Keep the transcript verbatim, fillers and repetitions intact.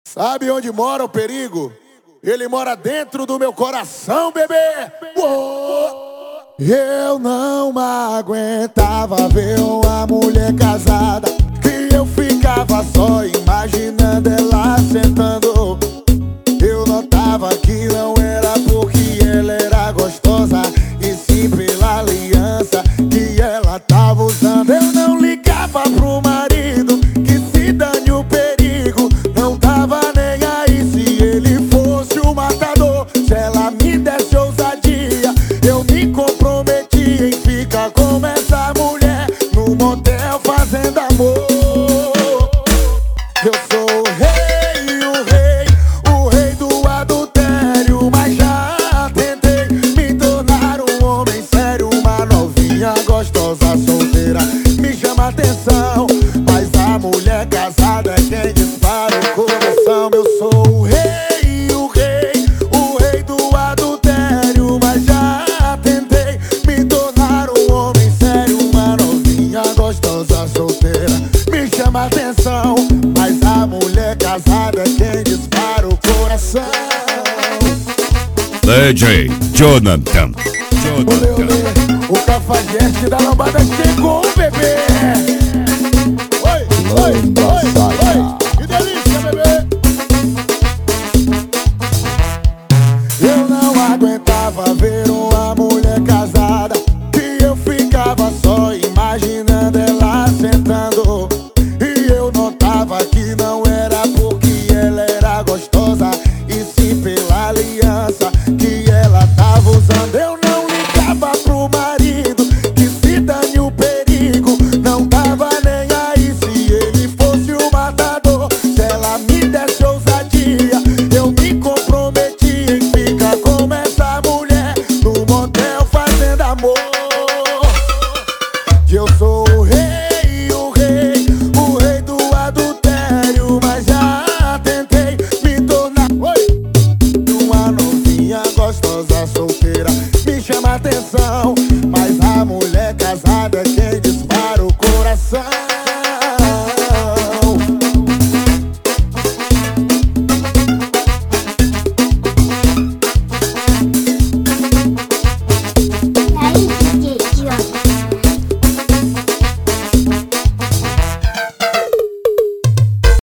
Sabe onde mora o perigo? Ele mora dentro do meu coração, bebê. Uou! Eu não aguentava ver uma mulher casada, que eu ficava só imaginando ela sentando. Eu notava que não era porque ela era gostosa, e sim pela aliança que ela tava usando. Eu não ligava pro marido, que se dane o perigo, não tava nem aí se ele fosse o matador. Se ela me desse ousadia, eu me comprometi em ficar com essa mulher no motel fazendo amor. Eu sou o rei, o rei, o rei do adultério, mas já tentei me tornar um homem sério. Uma novinha gostosa solteira me chama atenção, mas a mulher casada é quem dispara o coração. Eu sou o rei, o rei, o rei do adultério, mas já tentei me tornar um homem sério. Uma novinha gostosa solteira me chama atenção, mas a mulher casada é quem dispara o coração. D J Jonathan. Olê, olê, o cafajeste da lambada chegou, bebê. Oi, oi, oi, oi, que delícia, bebê. Eu não aguentava ver uma mulher casada, que eu ficava só imaginando ela sentando. E eu notava que não era porque ela era gostosa, e sim pela aliança que ela tava usando. Eu não ligava pro marido, que se dane o perigo, não tava nem aí se ele fosse o matador. Se ela me desse ousadia, eu me comprometi em ficar com essa mulher no motel fazendo amor. Eu sou o rei, o rei, o rei do adultério, mas já tentei me tornar Oi! Uma novinha gostosa solteira me chama atenção,